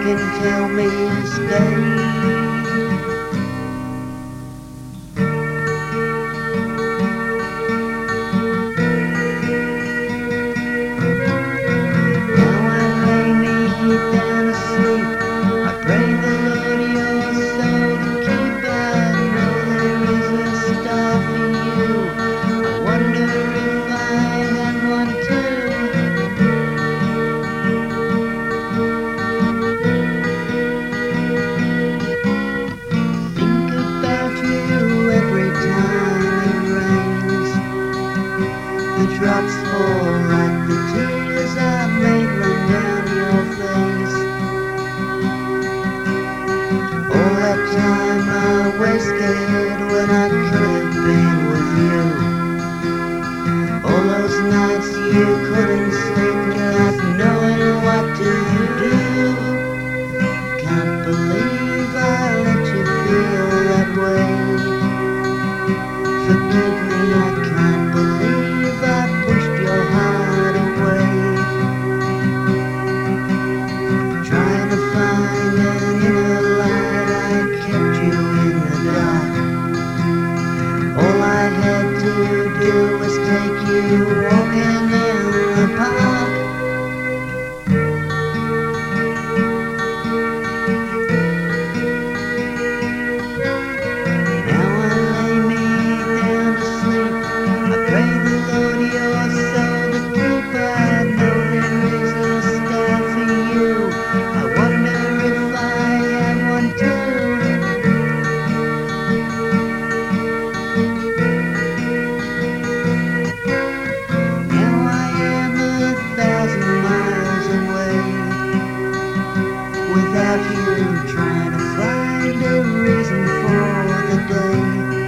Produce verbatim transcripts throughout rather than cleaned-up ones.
can tell me to stay. The drops fall like the tears I made run down your face. All that time I wasted when I could have been with you. All those nights you couldn't sleep, not knowing what to do. Can't believe I let you feel that way. Forgive me, I can't believe do was take you walking in the park. Now I lay me down to sleep. I pray the Lord your soul to keep. I know there is a star for you. I wonder if I have one too. Without you trying to find a reason for the day.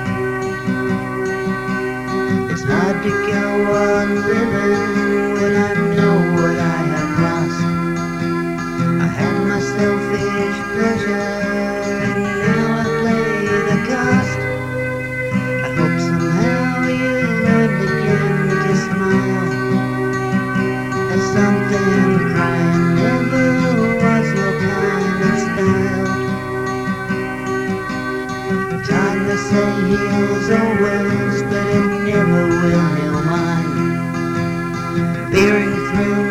It's hard to go on living when I know what I have lost. I had my selfish pleasure and now I pay the cost. I hope somehow you learned again to smile. That's something crying never was your kind of style. Time to say heals always, but it never will heal mine. Peering through